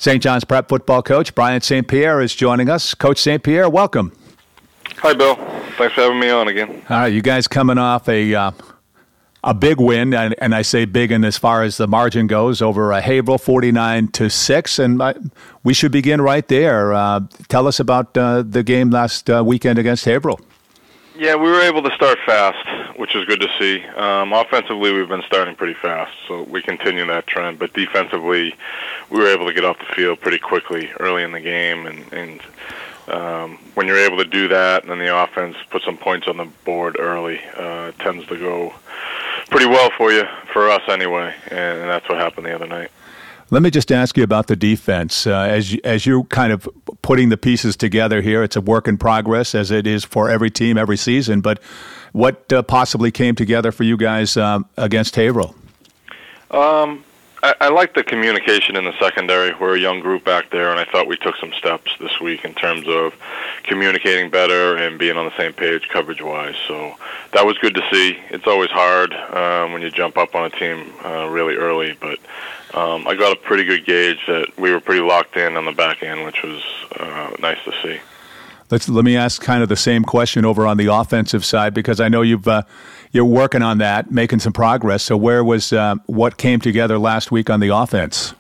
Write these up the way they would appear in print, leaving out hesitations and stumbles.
St. John's Prep football coach Brian St. Pierre is joining us. Coach St. Pierre, welcome. Hi, Bill. Thanks for having me on again. All right, you guys coming off a big win, and I say big in as far as the margin goes, over Haverhill 49-6, and we should begin right there. Tell us about the game last weekend against Haverhill. Yeah, we were able to start fast, which is good to see. Offensively, we've been starting pretty fast, so we continue that trend. But defensively, we were able to get off the field pretty quickly early in the game, and when you're able to do that, and then the offense put some points on the board early, it tends to go pretty well for us anyway, and that's what happened the other night. Let me just ask you about the defense. As you're kind of putting the pieces together here, it's a work in progress, as it is for every team every season, but what possibly came together for you guys against Haverhill? I like the communication in the secondary. We're a young group back there, and I thought we took some steps this week in terms of communicating better and being on the same page coverage-wise. So that was good to see. It's always hard when you jump up on a team really early, but I got a pretty good gauge that we were pretty locked in on the back end, which was nice to see. Let me ask kind of the same question over on the offensive side, because I know you're working on that, making some progress. So what came together last week on the offense?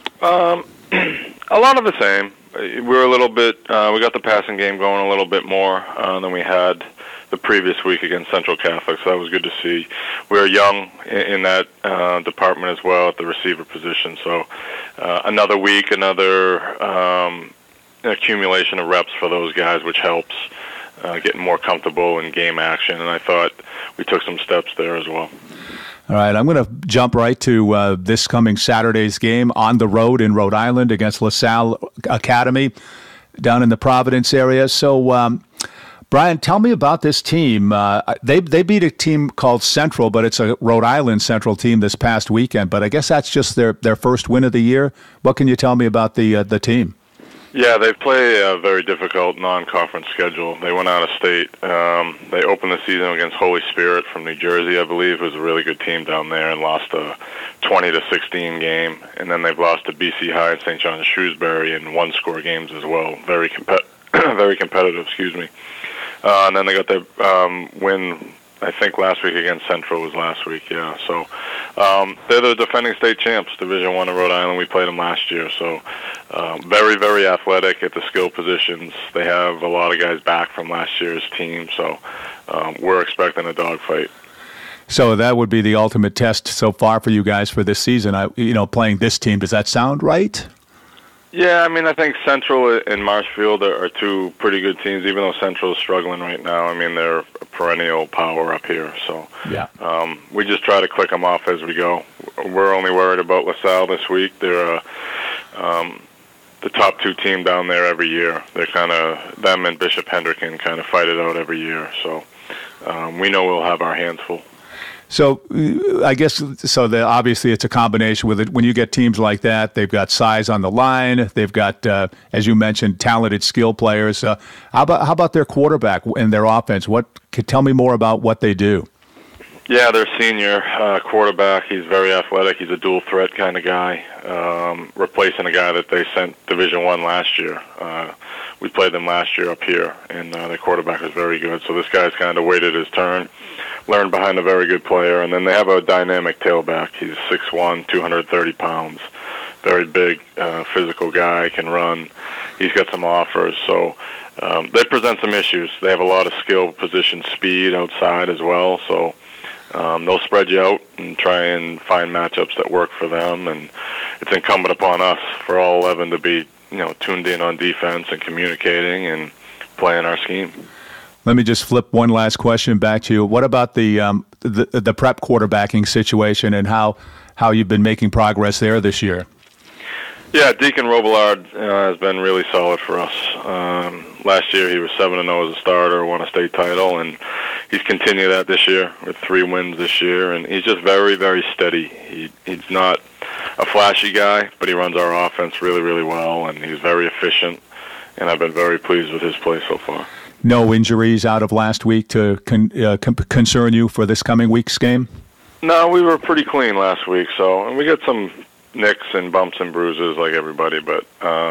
A lot of the same. We were a little bit. We got the passing game going a little bit more than we had the previous week against Central Catholic, so that was good to see. We were young in that department as well at the receiver position. So another week, another accumulation of reps for those guys, which helps getting more comfortable in game action, and I thought we took some steps there as well. All right, I'm going to jump right to this coming Saturday's game on the road in Rhode Island against LaSalle Academy down in the Providence area. So, Brian, tell me about this team. They beat a team called Central, but it's a Rhode Island Central team this past weekend, but I guess that's just their first win of the year. What can you tell me about the team? Yeah, they play a very difficult non-conference schedule. They went out of state. They opened the season against Holy Spirit from New Jersey, I believe. It was a really good team down there, and lost a 20-16 game. And then they've lost to BC High and St. John's Shrewsbury in one-score games as well. Very competitive, excuse me. And then they got their win, I think last week against Central was last week, yeah. So they're the defending state champs, Division I in Rhode Island. We played them last year. So very, very athletic at the skill positions. They have a lot of guys back from last year's team. So we're expecting a dogfight. So that would be the ultimate test so far for you guys for this season. Playing this team, does that sound right? Yeah, I mean, I think Central and Marshfield are two pretty good teams, even though Central is struggling right now. I mean, they're a perennial power up here. So yeah. We just try to click them off as we go. We're only worried about LaSalle this week. They're the top two team down there every year. They're kind of, them and Bishop Hendricken kind of fight it out every year. So we know we'll have our hands full. So I guess obviously it's a combination with it. When you get teams like that, they've got size on the line. They've got, as you mentioned, talented skill players. How about their quarterback and their offense? Tell me more about what they do. Yeah, their senior quarterback. He's very athletic. He's a dual threat kind of guy, replacing a guy that they sent Division I last year. We played them last year up here, and their quarterback was very good. So this guy's kind of waited his turn, learned behind a very good player, and then they have a dynamic tailback. He's 6'1", 230 pounds, very big, physical guy, can run. He's got some offers, so they present some issues. They have a lot of skill position speed outside as well, so they'll spread you out and try and find matchups that work for them, and it's incumbent upon us for all 11 to be tuned in on defense and communicating and playing our scheme. Let me just flip one last question back to you. What about the prep quarterbacking situation and how you've been making progress there this year? Yeah, Deacon Robillard has been really solid for us. Last year he was 7-0 as a starter, won a state title, and he's continued that this year with 3 wins this year. And he's just very, very steady. He's not a flashy guy, but he runs our offense really, really well, and he's very efficient. And I've been very pleased with his play so far. No injuries out of last week to concern you for this coming week's game? No, we were pretty clean last week, and we got some nicks and bumps and bruises like everybody, but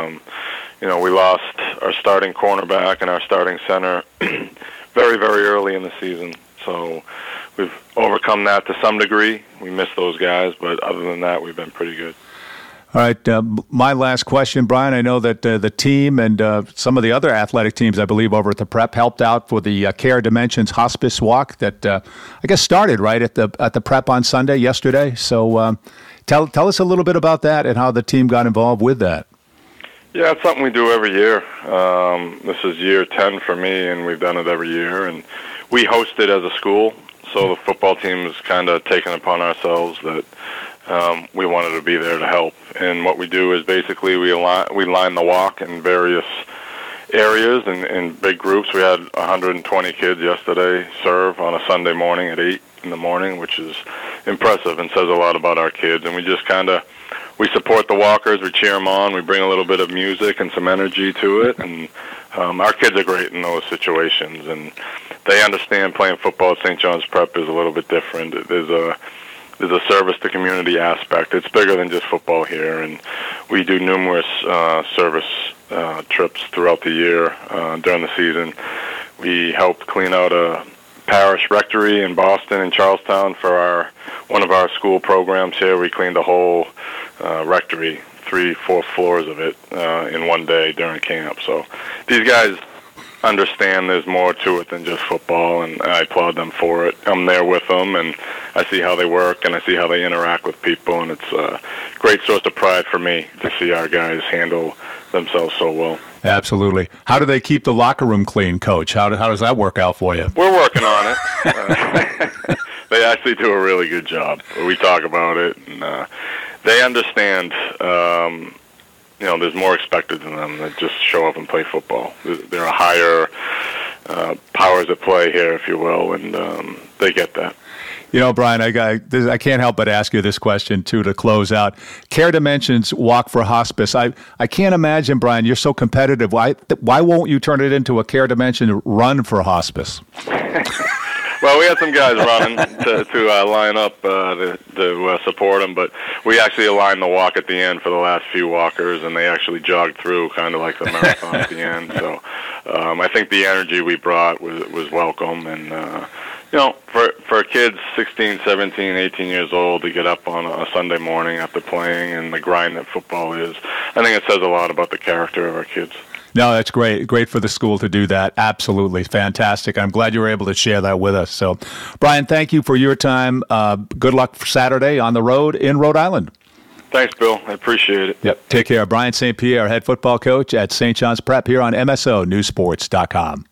we lost our starting cornerback and our starting center very, very early in the season. So we've overcome that to some degree. We miss those guys, but other than that, we've been pretty good. All right, my last question, Brian. I know that the team and some of the other athletic teams, I believe, over at the Prep helped out for the Care Dimensions Hospice Walk that I guess started right at the Prep on Sunday yesterday. So tell us a little bit about that and how the team got involved with that. Yeah, it's something we do every year. This is year 10 for me, and we've done it every year. And we host it as a school, so the football team has kind of taken upon ourselves that we wanted to be there to help. And what we do is basically we line the walk in various areas and in big groups. We had 120 kids yesterday serve on a Sunday morning at 8 in the morning, which is impressive and says a lot about our kids. And we just we support the walkers, we cheer them on, we bring a little bit of music and some energy to it. And our kids are great in those situations. And they understand playing football at St. John's Prep is a little bit different. There's a service to community aspect. It's bigger than just football here, and we do numerous service trips throughout the year during the season. We helped clean out a parish rectory in Boston and Charlestown for one of our school programs here. We cleaned the whole rectory, 3-4 floors of it in one day during camp. So these guys understand there's more to it than just football, and I applaud them for it. I'm there with them, and I see how they work, and I see how they interact with people, and it's a great source of pride for me to see our guys handle themselves so well. Absolutely. How do they keep the locker room clean, Coach? How does that work out for you? We're working on it. They actually do a really good job. We talk about it, and they understand there's more expected than them than just show up and play football. There are higher powers at play here, if you will, and they get that. Brian, I can't help but ask you this question, too, to close out. Care Dimensions Walk for Hospice. I can't imagine, Brian, you're so competitive. Why won't you turn it into a Care Dimension Run for Hospice? Well, we had some guys running to line up to support them, but we actually aligned the walk at the end for the last few walkers, and they actually jogged through kind of like the marathon at the end. So I think the energy we brought was welcome, and for kids 16, 17, 18 years old to get up on a Sunday morning after playing and the grind that football is, I think it says a lot about the character of our kids. No, that's great. Great for the school to do that. Absolutely. Fantastic. I'm glad you were able to share that with us. So, Brian, thank you for your time. Good luck for Saturday on the road in Rhode Island. Thanks, Bill. I appreciate it. Yep. Take care. Brian St. Pierre, head football coach at St. John's Prep here on MSO Newsports.com.